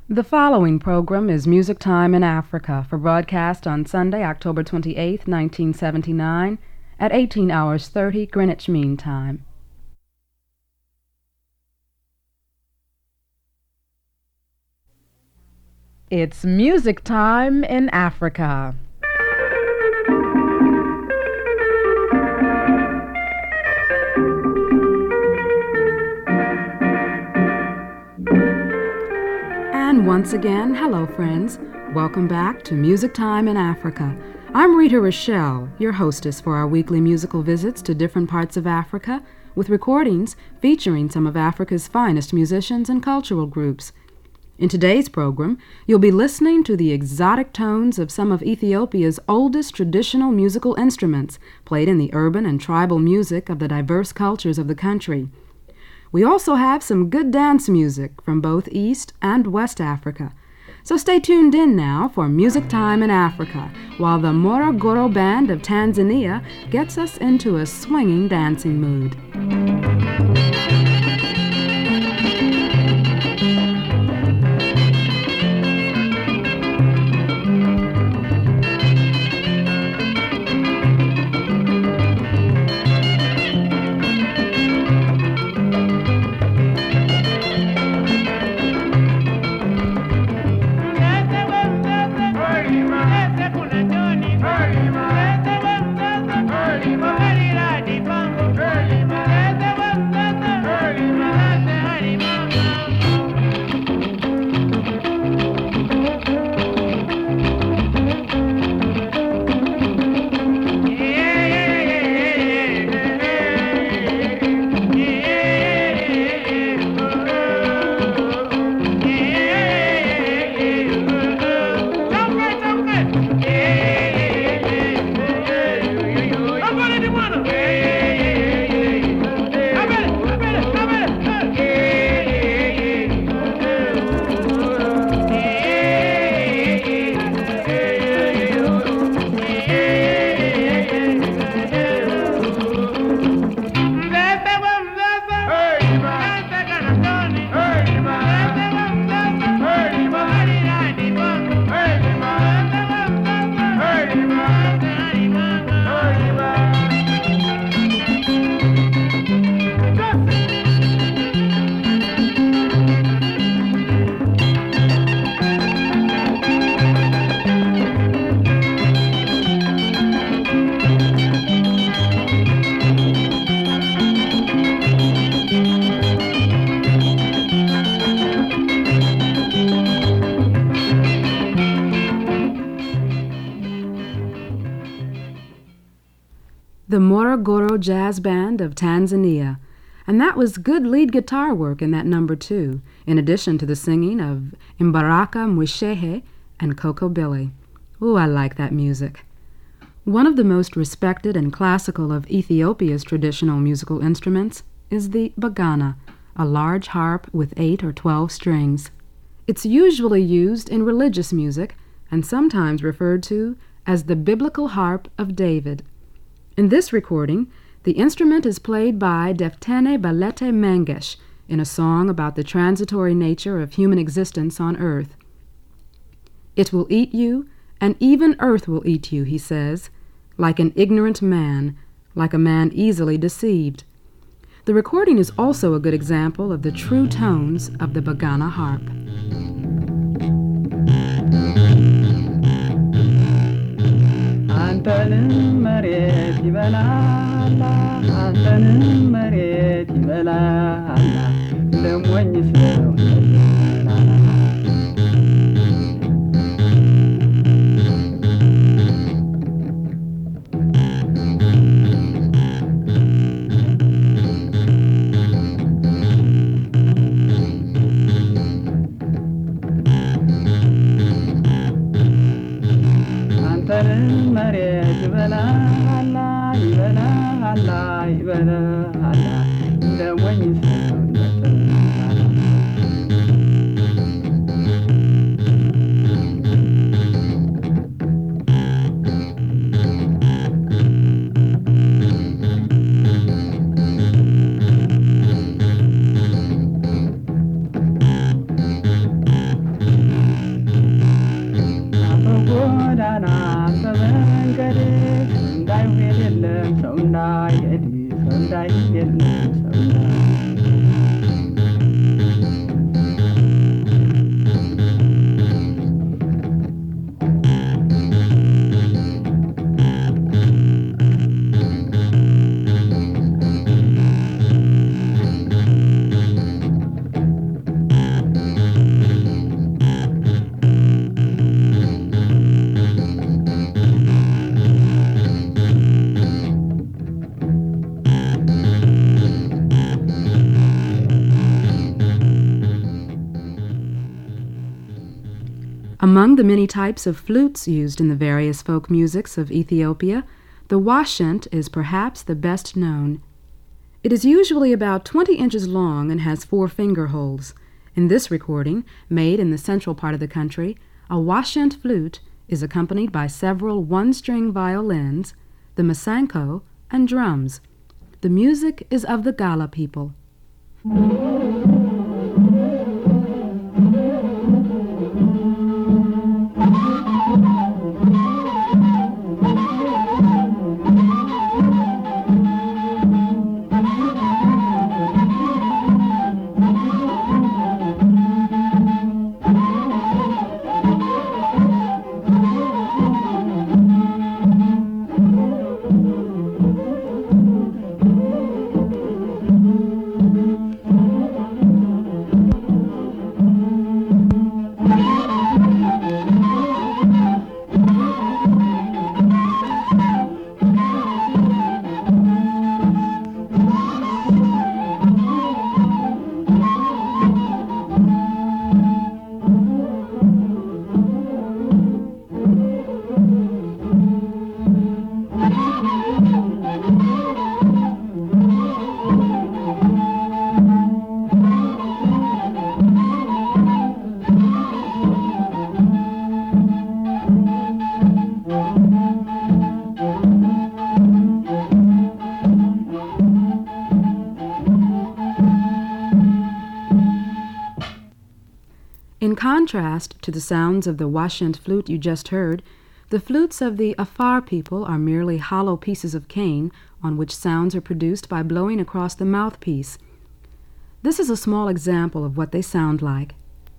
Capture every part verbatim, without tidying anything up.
The following program is Music Time in Africa for broadcast on Sunday, October twenty-eighth, nineteen seventy-nine, at eighteen hours thirty Greenwich Mean Time. It's Music Time in Africa. And once again, hello friends. Welcome back to Music Time in Africa. I'm Rita Rochelle, your hostess for our weekly musical visits to different parts of Africa, with recordings featuring some of Africa's finest musicians and cultural groups. In today's program, you'll be listening to the exotic tones of some of Ethiopia's oldest traditional musical instruments, played in the urban and tribal music of the diverse cultures of the country. We also have some good dance music from both East and West Africa. So stay tuned in now for Music Time in Africa, while the Morogoro Band of Tanzania gets us into a swinging dancing mood. The Morogoro Jazz Band of Tanzania, and that was good lead guitar work in that number too, in addition to the singing of Mbaraka Mwishehe and Coco Billy. Ooh, I like that music. One of the most respected and classical of Ethiopia's traditional musical instruments is the bagana, a large harp with eight or twelve strings. It's usually used in religious music and sometimes referred to as the biblical harp of David. In this recording, the instrument is played by Deftene Balete Mengesh in a song about the transitory nature of human existence on earth. "It will eat you, and even earth will eat you," he says, "like an ignorant man, like a man easily deceived." The recording is also a good example of the true tones of the bagana harp. አንተንም መሬት ይበላል አንተንም መሬት ይበላል ለሞኝ ሰው መሬት ይበላል ይበላል ይበላል ለሞኝ ሰው Among the many types of flutes used in the various folk musics of Ethiopia, the washent is perhaps the best known. It is usually about twenty inches long and has four finger holes. In this recording, made in the central part of the country, a washent flute is accompanied by several one-string violins, the masanko, and drums. The music is of the Gala people. In contrast to the sounds of the washent flute you just heard, the flutes of the Afar people are merely hollow pieces of cane on which sounds are produced by blowing across the mouthpiece. This is a small example of what they sound like.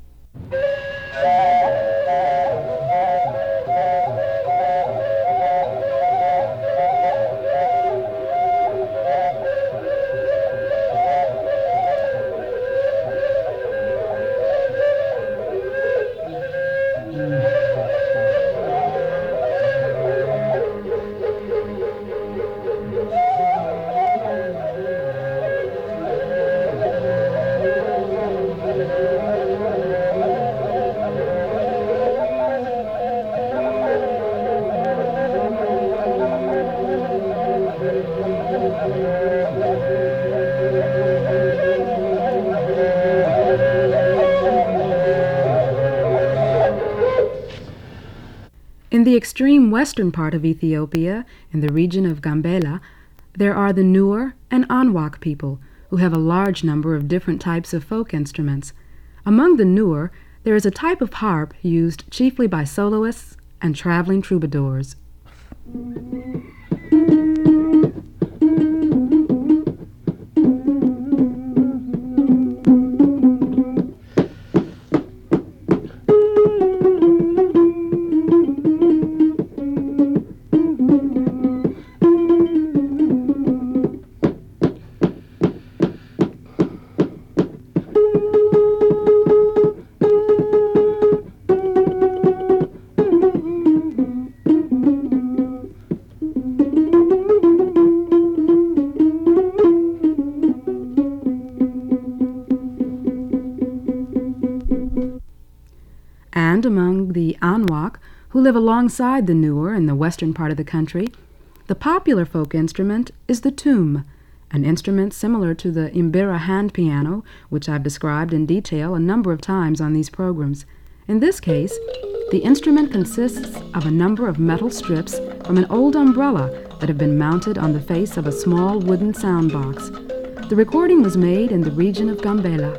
In the extreme western part of Ethiopia, in the region of Gambela, there are the Nuer and Anwak people, who have a large number of different types of folk instruments. Among the Nuer, there is a type of harp used chiefly by soloists and traveling troubadours. And among the Anwak, who live alongside the Nuer in the western part of the country, the popular folk instrument is the toom, an instrument similar to the Imbira hand piano, which I've described in detail a number of times on these programs. In this case, the instrument consists of a number of metal strips from an old umbrella that have been mounted on the face of a small wooden sound box. The recording was made in the region of Gambela.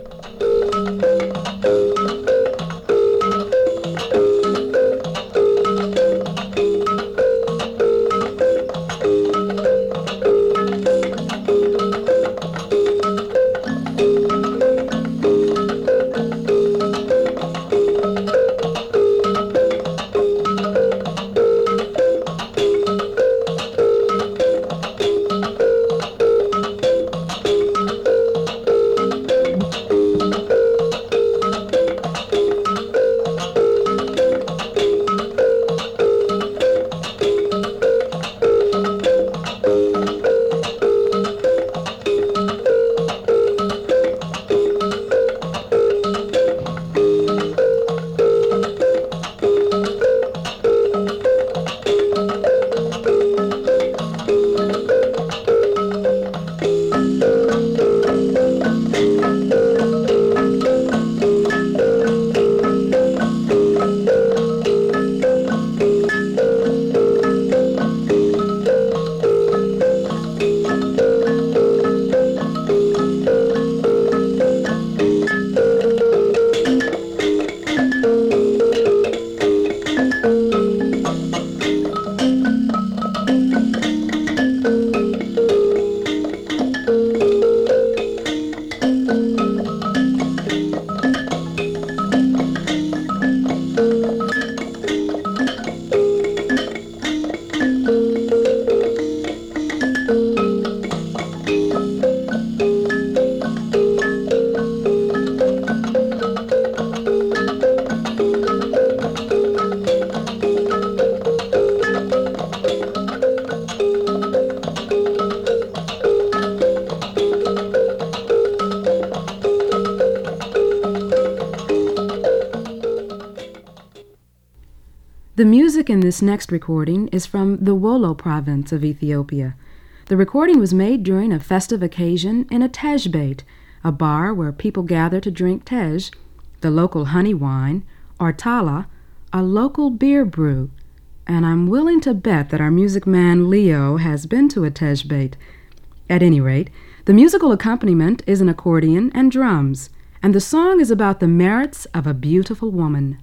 The music in this next recording is from the Wollo province of Ethiopia. The recording was made during a festive occasion in a tej beit, a bar where people gather to drink tej, the local honey wine, or tala, a local beer brew. And I'm willing to bet that our music man Leo has been to a tej beit. At any rate, the musical accompaniment is an accordion and drums, and the song is about the merits of a beautiful woman.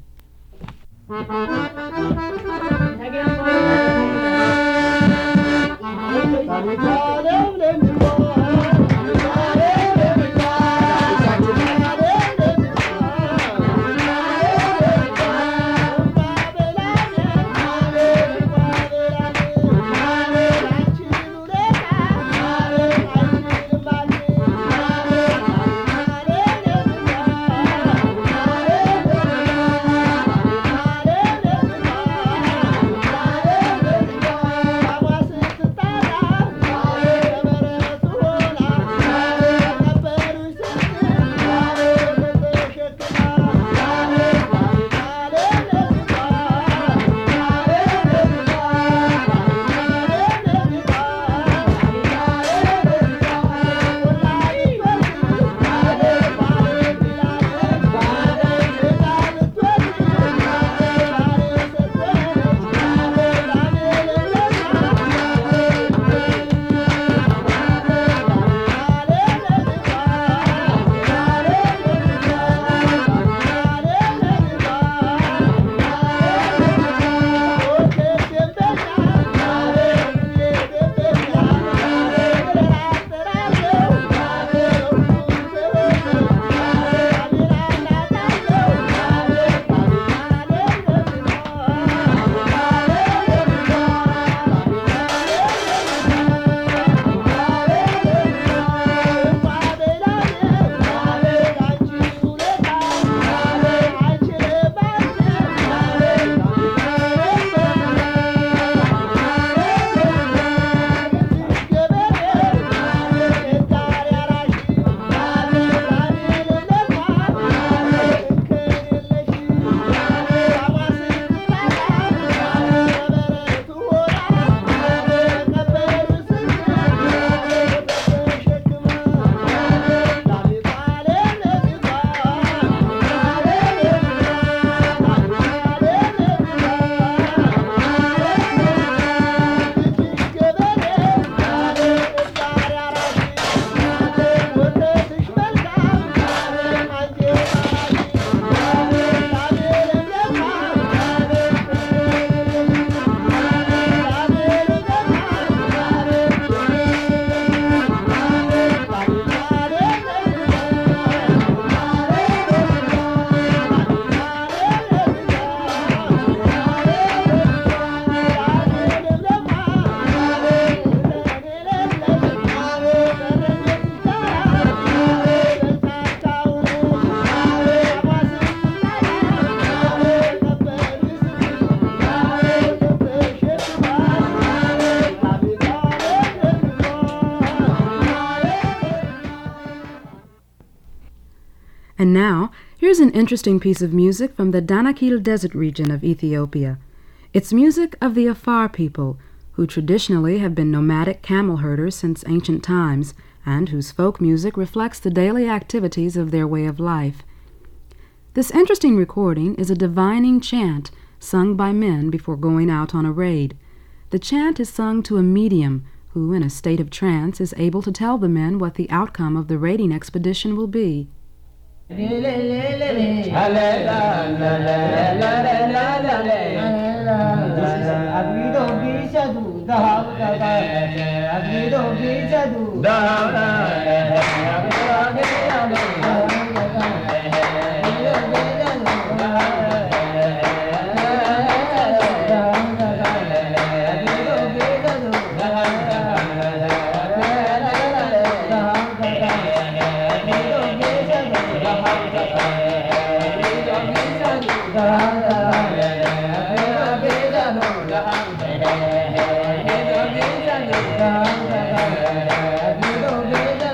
And now, here's an interesting piece of music from the Danakil Desert region of Ethiopia. It's music of the Afar people, who traditionally have been nomadic camel herders since ancient times, and whose folk music reflects the daily activities of their way of life. This interesting recording is a divining chant sung by men before going out on a raid. The chant is sung to a medium who, in a state of trance, is able to tell the men what the outcome of the raiding expedition will be. Da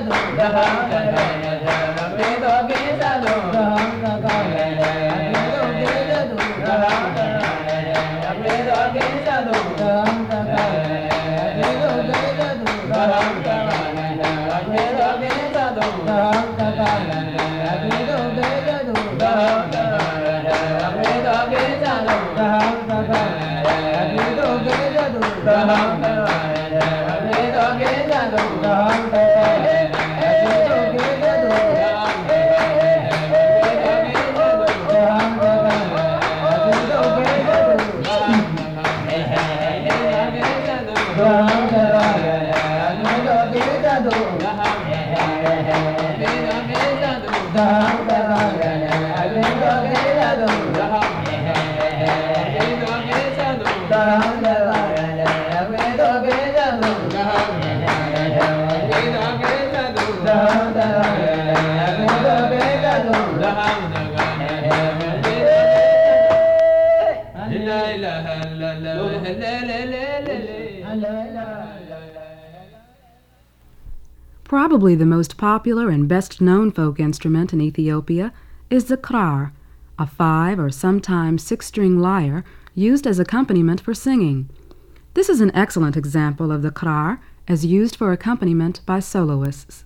Probably the most popular and best-known folk instrument in Ethiopia is the krar, a five- or sometimes six-string lyre used as accompaniment for singing. This is an excellent example of the krar as used for accompaniment by soloists.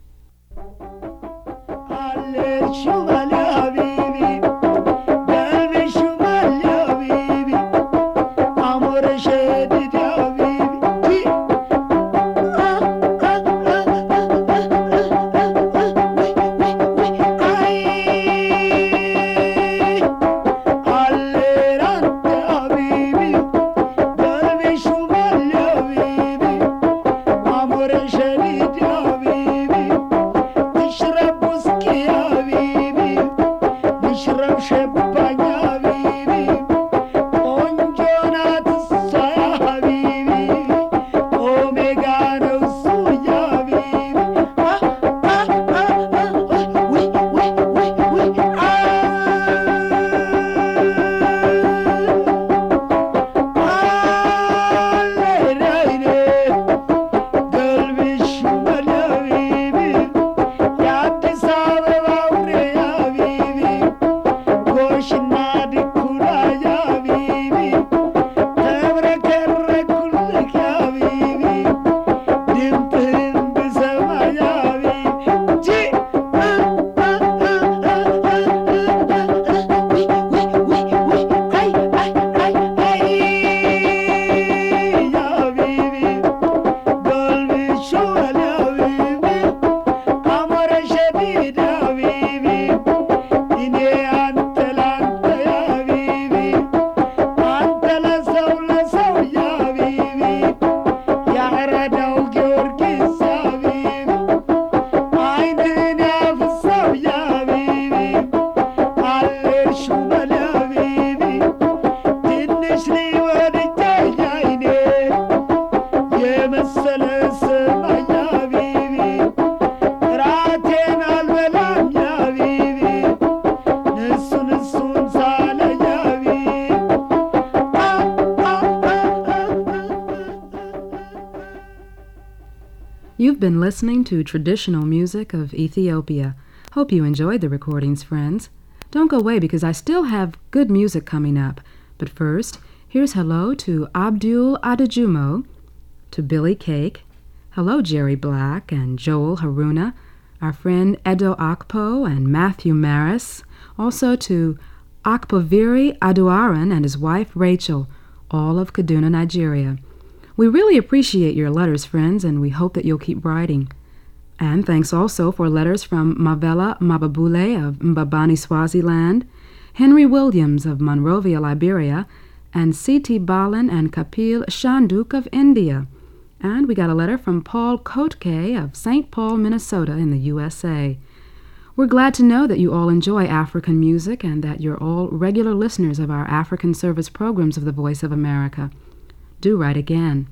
You've been listening to traditional music of Ethiopia. Hope you enjoyed the recordings, friends. Don't go away because I still have good music coming up. But first, here's hello to Abdul Adejumo, to Billy Cake, hello Jerry Black and Joel Haruna, our friend Edo Akpo and Matthew Maris, also to Akpoviri Aduaran and his wife Rachel, all of Kaduna, Nigeria. We really appreciate your letters, friends, and we hope that you'll keep writing. And thanks also for letters from Mavela Mababule of Mbabani, Swaziland, Henry Williams of Monrovia, Liberia, and C T Balan and Kapil Shanduk of India. And we got a letter from Paul Kotke of Saint Paul, Minnesota in the U S A. We're glad to know that you all enjoy African music and that you're all regular listeners of our African service programs of the Voice of America. Do write again.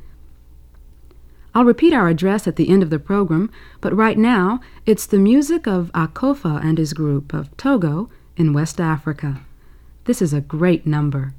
I'll repeat our address at the end of the program, but right now it's the music of Akofa and his group of Togo in West Africa. This is a great number.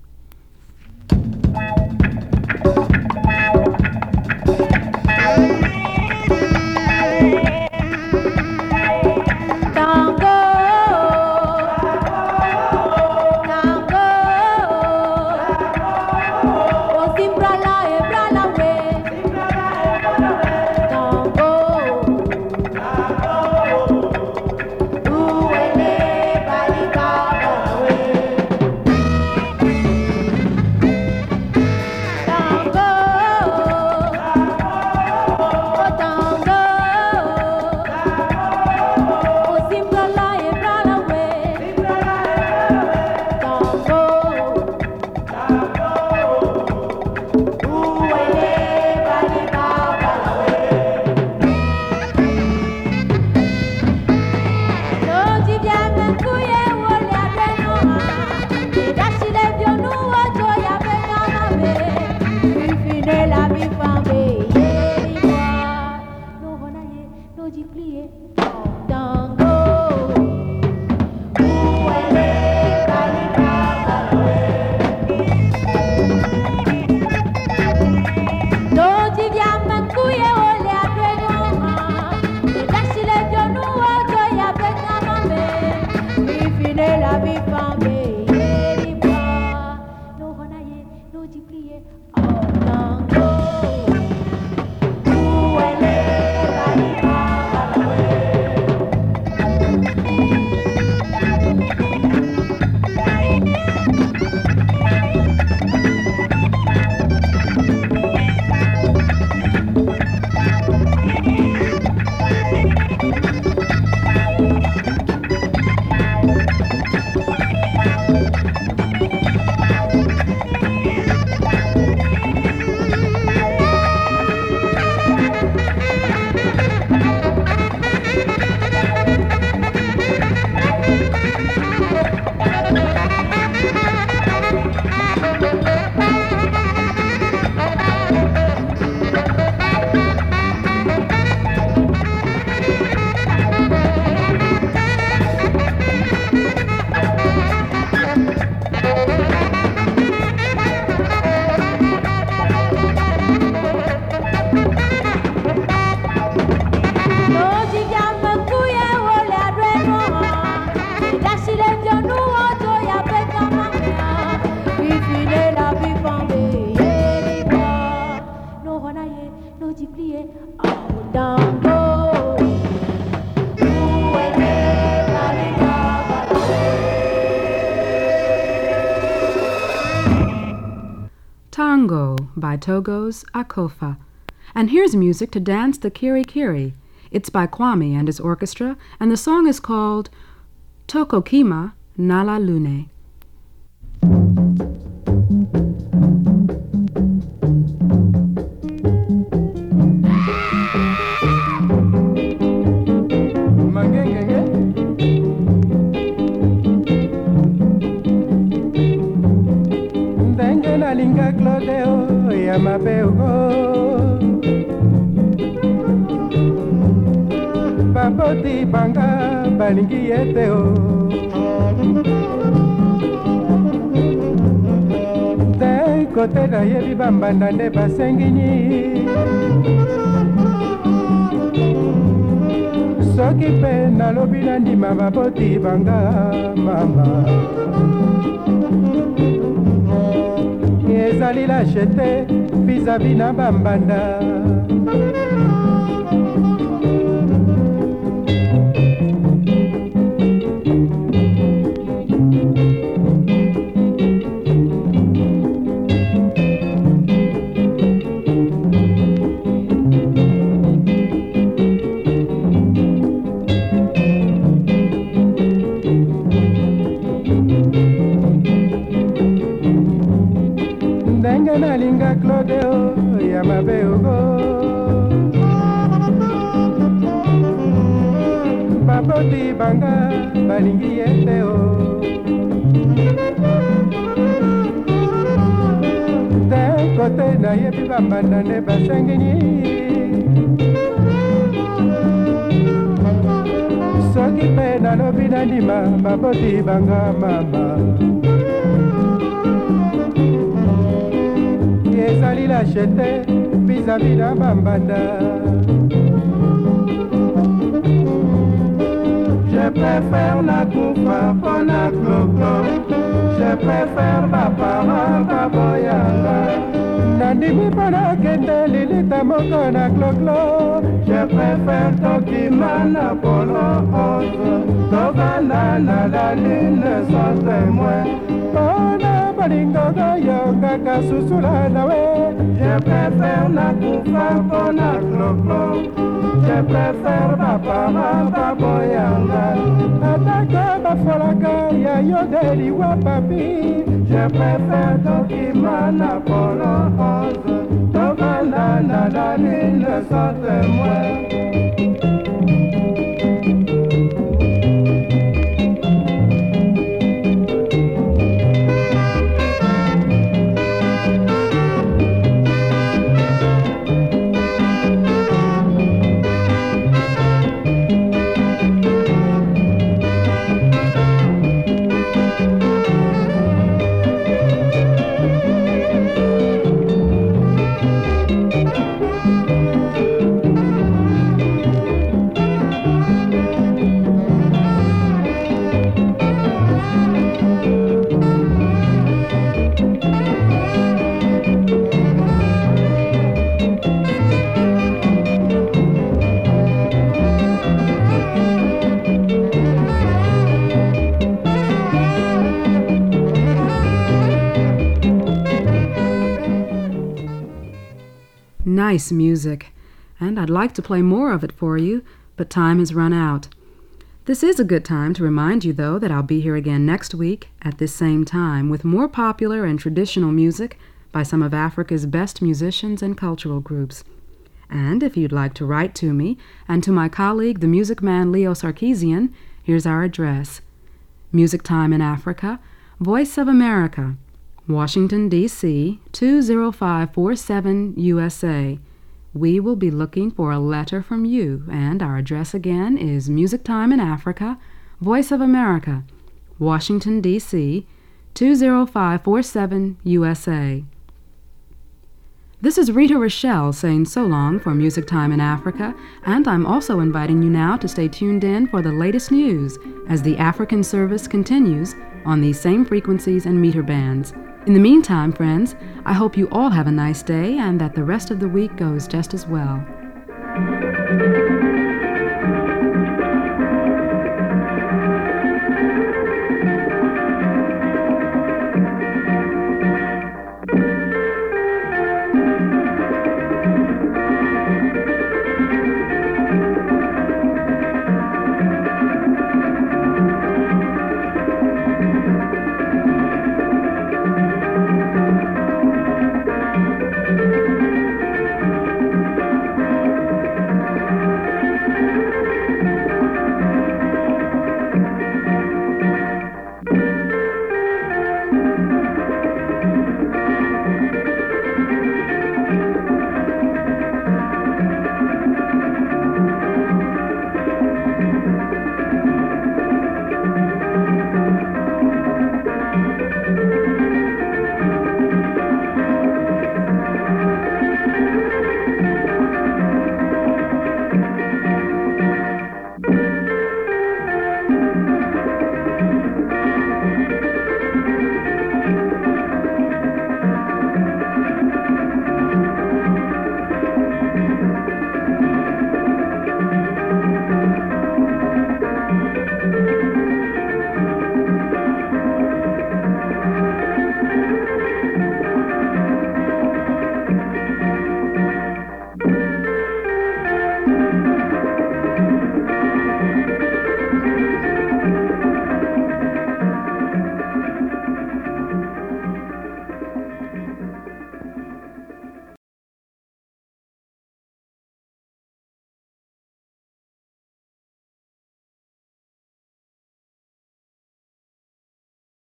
Congo by Togo's Akofa. And here's music to dance the Kiri Kiri. It's by Kwame and his orchestra, and the song is called Tokokima Nala Lune. Nalinga Claudeo ya mapeugo Baboti banga balingi eteo D'un côté na yebi bambanda nde basengini Soki pe nalobi na ndima baboti banga mama ezali lâcheté vis-à-vis na bambanda nalinga Claudeo ya mabeugo baboti banga balingi eteo D'un côté na yebi bambanda nde basengini soki pe nalobi na ndima baboti banga mama ezali lâcheté vis-à-vis na bambanda Je préfère na kufa pona kloko Je préfère bapara baboyanga nandimi pona kende lilita moko na kloklo Je préfère tokima na polo ose tovanda na la lune sans témoin pona balingogo yo kaka susula nawe Je préfère na kufa pona kloklo Je préfère bapara baboyanga ataka bafolaka ya yodeli wa papi Je préfère tokima na polo ose tovanda na la lune sans témoin Nice music, and I'd like to play more of it for you, but time has run out. This is a good time to remind you, though, that I'll be here again next week at this same time with more popular and traditional music by some of Africa's best musicians and cultural groups. And if you'd like to write to me and to my colleague, the music man Leo Sarkeesian, here's our address. Music Time in Africa, Voice of America, Washington, D C two zero five four seven U S A. We will be looking for a letter from you, and our address again is Music Time in Africa, Voice of America, Washington, D C two zero five four seven U S A. This is Rita Rochelle saying so long for Music Time in Africa, and I'm also inviting you now to stay tuned in for the latest news as the African service continues on these same frequencies and meter bands. In the meantime, friends, I hope you all have a nice day and that the rest of the week goes just as well.